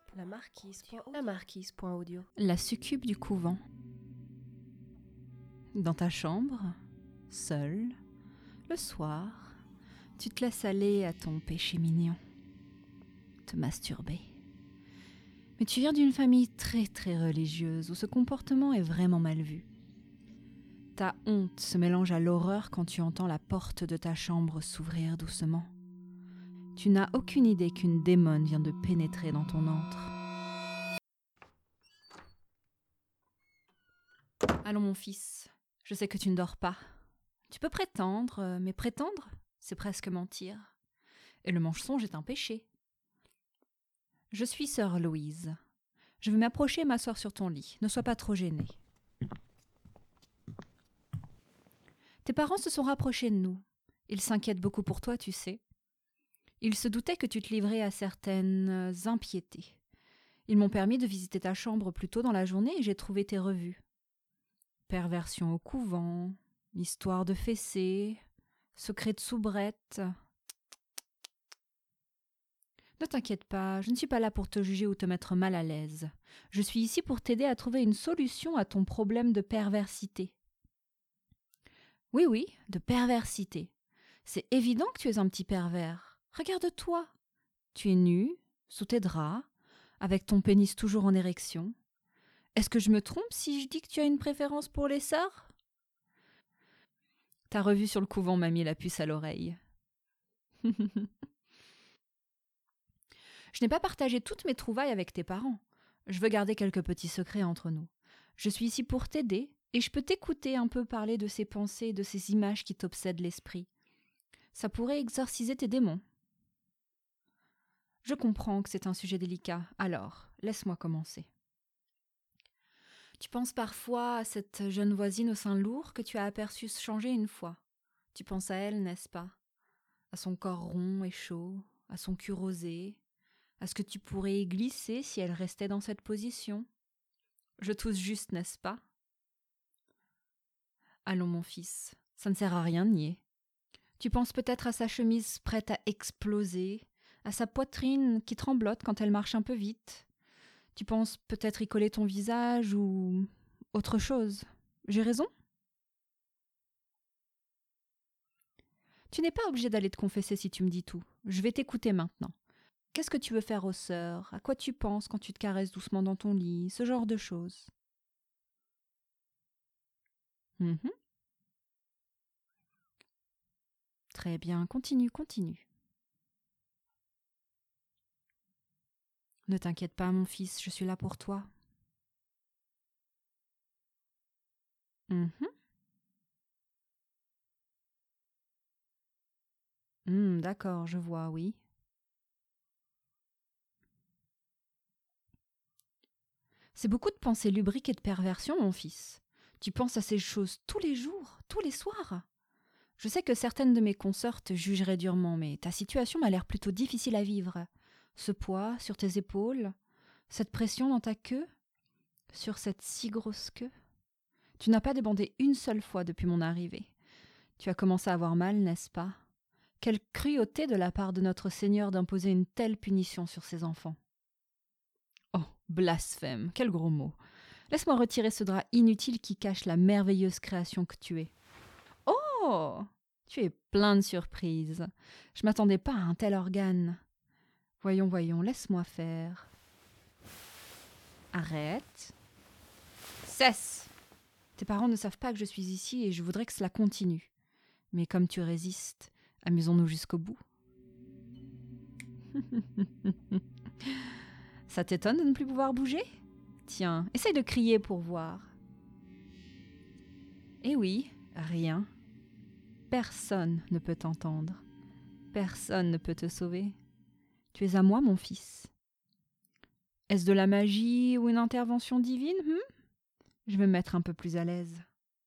lamarquise.audio. La succube du couvent. Dans ta chambre, seule, le soir, tu te laisses aller à ton péché mignon, te masturber. Mais tu viens d'une famille très très religieuse où ce comportement est vraiment mal vu. Ta honte se mélange à l'horreur quand tu entends la porte de ta chambre s'ouvrir doucement. Tu n'as aucune idée qu'une démone vient de pénétrer dans ton antre. Allons mon fils, je sais que tu ne dors pas. Tu peux prétendre, mais prétendre, c'est presque mentir. Et le mensonge est un péché. Je suis sœur Louise. Je vais m'approcher et m'asseoir sur ton lit. Ne sois pas trop gênée. Tes parents se sont rapprochés de nous. Ils s'inquiètent beaucoup pour toi, tu sais. Ils se doutaient que tu te livrais à certaines impiétés. Ils m'ont permis de visiter ta chambre plus tôt dans la journée et j'ai trouvé tes revues. Perversion au couvent, histoire de fessée, secret de soubrette. Ne t'inquiète pas, je ne suis pas là pour te juger ou te mettre mal à l'aise. Je suis ici pour t'aider à trouver une solution à ton problème de perversité. Oui, de perversité. C'est évident que tu es un petit pervers. Regarde-toi. Tu es nu, sous tes draps, avec ton pénis toujours en érection. Est-ce que je me trompe si je dis que tu as une préférence pour les sœurs ? Ta revue sur le couvent m'a mis la puce à l'oreille. Je n'ai pas partagé toutes mes trouvailles avec tes parents. Je veux garder quelques petits secrets entre nous. Je suis ici pour t'aider et je peux t'écouter un peu parler de ces pensées, de ces images qui t'obsèdent l'esprit. Ça pourrait exorciser tes démons. Je comprends que c'est un sujet délicat, alors laisse-moi commencer. Tu penses parfois à cette jeune voisine au sein lourd que tu as aperçue se changer une fois. Tu penses à elle, n'est-ce pas ? À son corps rond et chaud, à son cul rosé, à ce que tu pourrais y glisser si elle restait dans cette position. Je tousse juste, n'est-ce pas ? Allons, mon fils, ça ne sert à rien de nier. Tu penses peut-être à sa chemise prête à exploser, à sa poitrine qui tremblote quand elle marche un peu vite. Tu penses peut-être y coller ton visage ou autre chose. J'ai raison ? Tu n'es pas obligé d'aller te confesser si tu me dis tout. Je vais t'écouter maintenant. Qu'est-ce que tu veux faire aux sœurs ? À quoi tu penses quand tu te caresses doucement dans ton lit ? Ce genre de choses. Très bien, continue. Ne t'inquiète pas, mon fils, je suis là pour toi. D'accord, je vois, oui. C'est beaucoup de pensées lubriques et de perversion, mon fils. Tu penses à ces choses tous les jours, tous les soirs. Je sais que certaines de mes consoeurs te jugeraient durement, mais ta situation m'a l'air plutôt difficile à vivre. Ce poids sur tes épaules, cette pression dans ta queue, sur cette si grosse queue. Tu n'as pas débandé une seule fois depuis mon arrivée. Tu as commencé à avoir mal, n'est-ce pas ? Quelle cruauté de la part de notre Seigneur d'imposer une telle punition sur ses enfants. Oh, blasphème, quel gros mot. Laisse-moi retirer ce drap inutile qui cache la merveilleuse création que tu es. Oh, tu es plein de surprises. Je m'attendais pas à un tel organe. Voyons, laisse-moi faire. Arrête. Cesse. Tes parents ne savent pas que je suis ici et je voudrais que cela continue. Mais comme tu résistes, amusons-nous jusqu'au bout. Ça t'étonne de ne plus pouvoir bouger ? Tiens, essaye de crier pour voir. Eh oui, rien. Personne ne peut t'entendre. Personne ne peut te sauver. Tu es à moi, mon fils. Est-ce de la magie ou une intervention divine ? Je vais me mettre un peu plus à l'aise.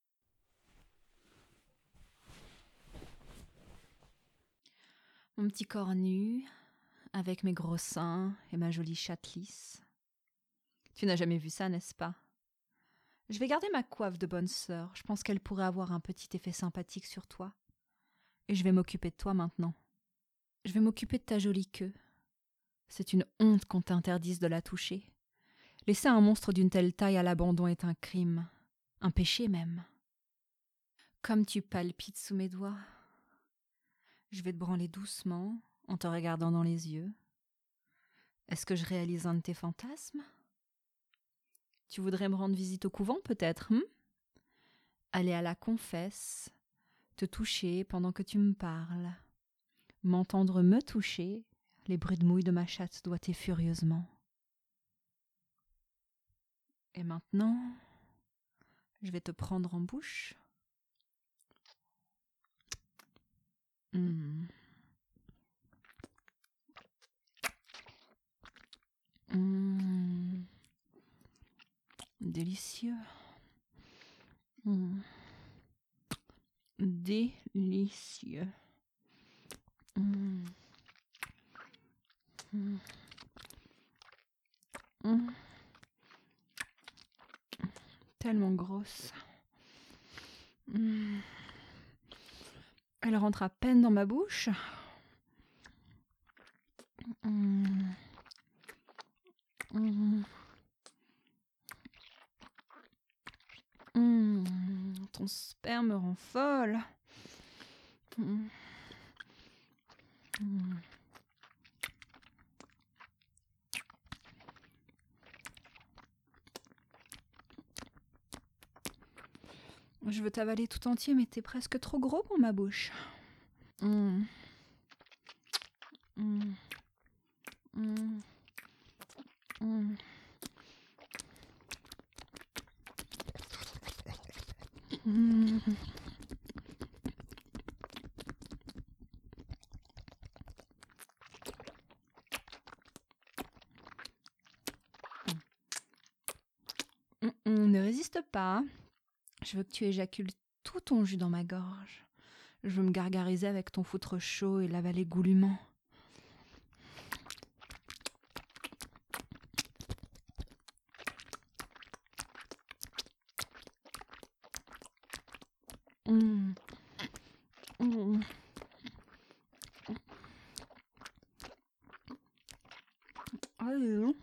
Mon petit corps nu, avec mes gros seins et ma jolie chatte lisse. Tu n'as jamais vu ça, n'est-ce pas ? Je vais garder ma coiffe de bonne sœur. Je pense qu'elle pourrait avoir un petit effet sympathique sur toi. Et je vais m'occuper de toi maintenant. Je vais m'occuper de ta jolie queue. C'est une honte qu'on t'interdise de la toucher. Laisser un monstre d'une telle taille à l'abandon est un crime, un péché même. Comme tu palpites sous mes doigts, je vais te branler doucement en te regardant dans les yeux. Est-ce que je réalise un de tes fantasmes? Tu voudrais me rendre visite au couvent peut-être, Aller à la confesse, te toucher pendant que tu me parles, m'entendre me toucher, les bruits de mouille de ma chatte doigtée furieusement. Et maintenant, je vais te prendre en bouche. Mmh. Mmh. Délicieux. Mmh. Délicieux. Mmh. Mmh. Mmh. Tellement grosse. Mmh. Elle rentre à peine dans ma bouche. Mmh. Mmh. Ton sperme me rend folle. Mmh. Mmh. Je veux t'avaler tout entier, mais t'es presque trop gros pour ma bouche. Mmh. Mmh. Mmh. Mmh. Mmh. Ne résiste pas. Je veux que tu éjacules tout ton jus dans ma gorge. Je veux me gargariser avec ton foutre chaud et l'avaler goulûment. Mmh. Mmh. Allez,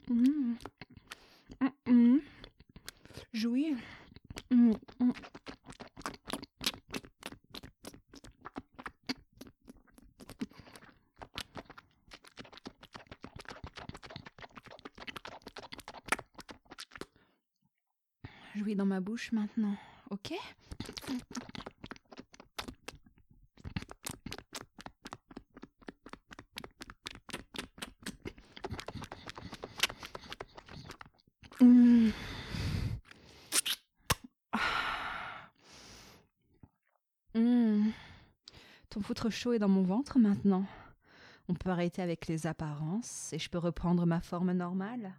jouis. Mmh. Mmh. Jouis dans ma bouche maintenant, ok? Mmh. Mmh. Ton foutre chaud est dans mon ventre maintenant. On peut arrêter avec les apparences et je peux reprendre ma forme normale.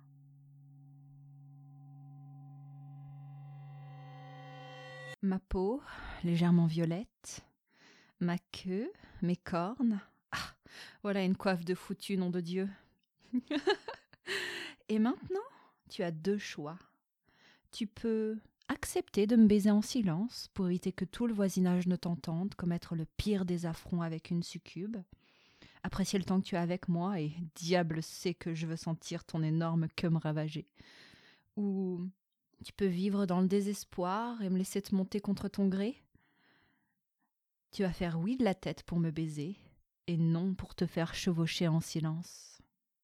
Ma peau, légèrement violette. Ma queue, mes cornes. Ah, voilà une coiffe de foutu, nom de Dieu. Et maintenant, tu as deux choix. Tu peux accepter de me baiser en silence pour éviter que tout le voisinage ne t'entende commettre le pire des affronts avec une succube. Apprécier le temps que tu as avec moi et diable sait que je veux sentir ton énorme queue me ravager. Ou tu peux vivre dans le désespoir et me laisser te monter contre ton gré. Tu vas faire oui de la tête pour me baiser et non pour te faire chevaucher en silence.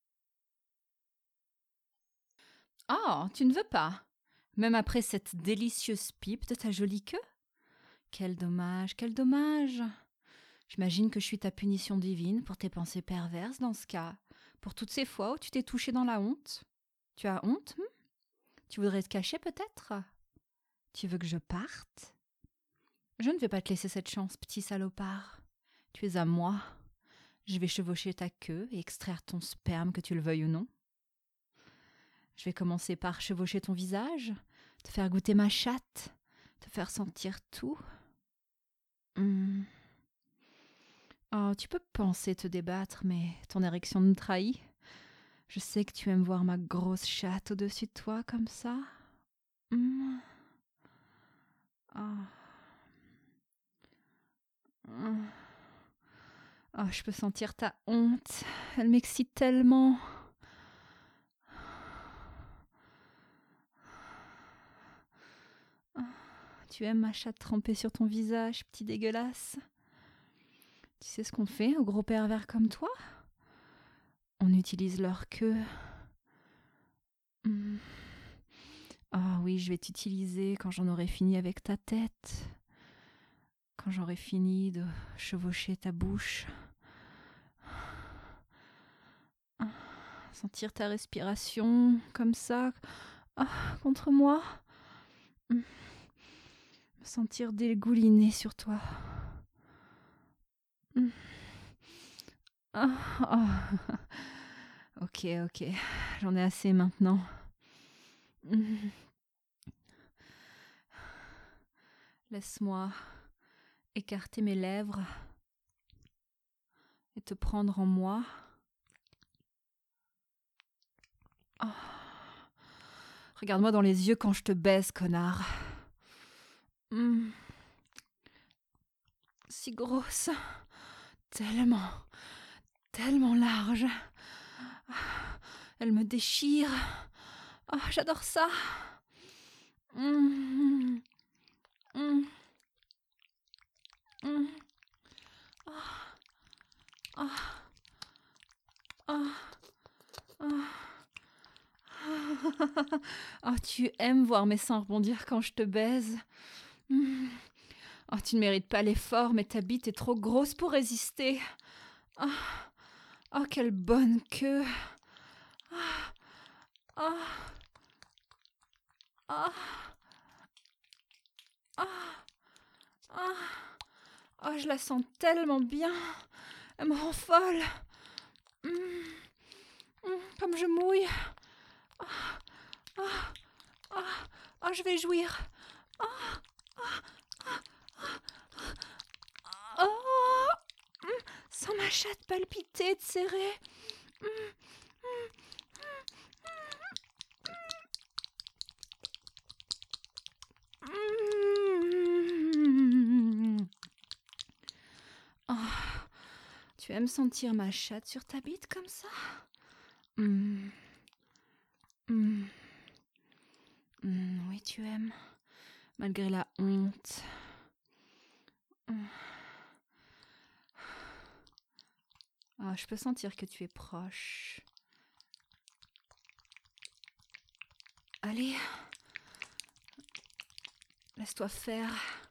Ah, tu ne veux pas? Même après cette délicieuse pipe de ta jolie queue? Quel dommage, quel dommage! J'imagine que je suis ta punition divine pour tes pensées perverses dans ce cas, pour toutes ces fois où tu t'es touché dans la honte. Tu as honte? Tu voudrais te cacher peut-être? Tu veux que je parte? Je ne vais pas te laisser cette chance, petit salopard. Tu es à moi. Je vais chevaucher ta queue et extraire ton sperme, que tu le veuilles ou non. Je vais commencer par chevaucher ton visage, te faire goûter ma chatte, te faire sentir tout. Oh, tu peux penser te débattre, mais ton érection me trahit. Je sais que tu aimes voir ma grosse chatte au-dessus de toi comme ça. Oh. Oh, je peux sentir ta honte. Elle m'excite tellement. tu aimes ma chatte trempée sur ton visage, petit dégueulasse. Tu sais ce qu'on fait aux gros pervers comme toi? On utilise leur queue. Ah oui, je vais t'utiliser quand j'en aurai fini avec ta tête. Quand j'aurai fini de chevaucher ta bouche. Sentir ta respiration comme ça, contre moi. Me sentir dégouliner sur toi. Ok, j'en ai assez maintenant. Laisse-moi écarter mes lèvres et te prendre en moi. Regarde-moi dans les yeux quand je te baise, connard. Si grosse, tellement large. Elle me déchire. J'adore ça. Tu aimes voir mes seins rebondir quand je te baise. Tu ne mérites pas l'effort, mais ta bite est trop grosse pour résister. Quelle bonne queue. Je la sens tellement bien. Elle me rend folle. Comme je mouille. Je vais jouir. Sans ma chatte palpiter, de serrer. Tu aimes sentir ma chatte sur ta bite comme ça? Oui, tu aimes, malgré la honte. Je peux sentir que tu es proche. Allez, laisse-toi faire.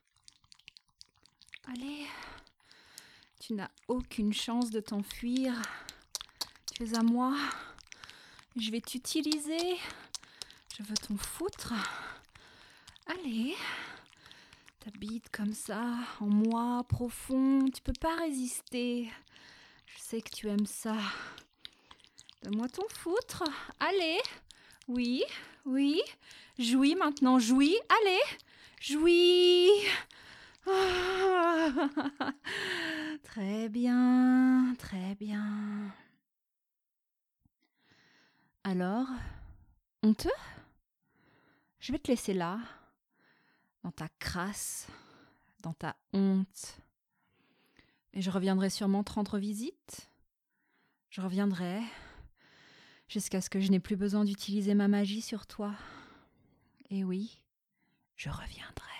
Allez, tu n'as aucune chance de t'enfuir. Tu es à moi. Je vais t'utiliser. Je veux t'en foutre. Allez, ta bite comme ça, en moi, profond. Tu peux pas résister. Je sais que tu aimes ça. Donne-moi ton foutre. Allez. Oui. Jouis maintenant, jouis. Allez. Jouis. Très bien. Alors, honteux? Je vais te laisser là, dans ta crasse, dans ta honte. Et je reviendrai sûrement te rendre visite. Je reviendrai jusqu'à ce que je n'ai plus besoin d'utiliser ma magie sur toi. Et oui, je reviendrai.